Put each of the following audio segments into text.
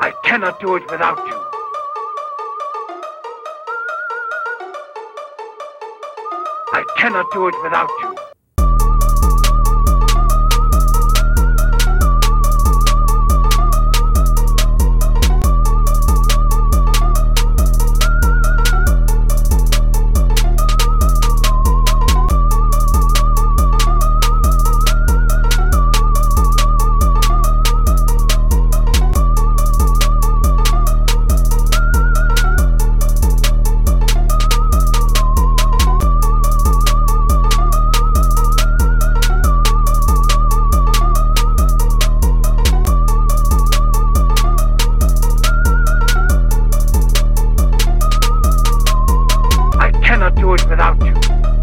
I cannot do it without you. I cannot do it without you. Do it without you.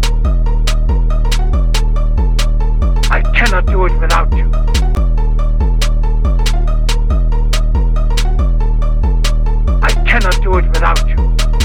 I cannot do it without you. I cannot do it without you.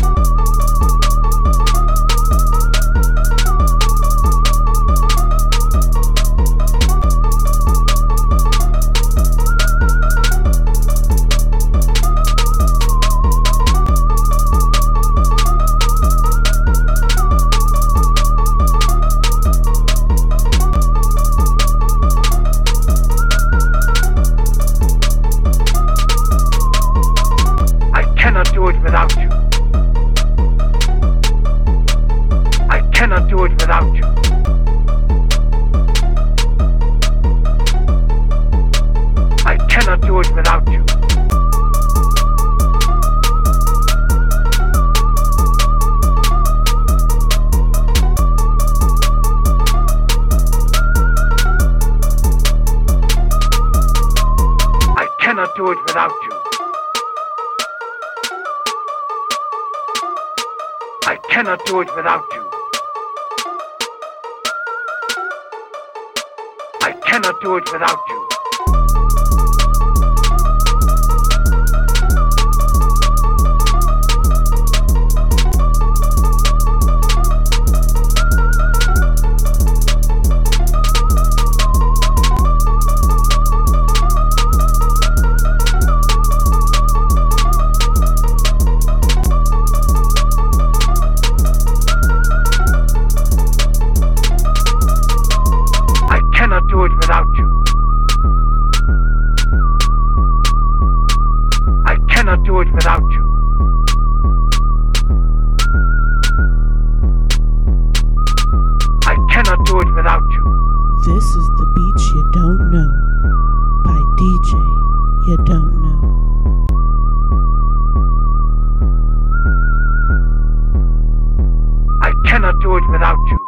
Do it without you. I cannot do it without you. I cannot do it without you. I cannot do it without you. I cannot do it without you. I cannot do it without you. I cannot do it without you. I cannot do it without you. I cannot do it without you. This is The Beats You Don't Know by DJ You Don't Know. I cannot do it without you.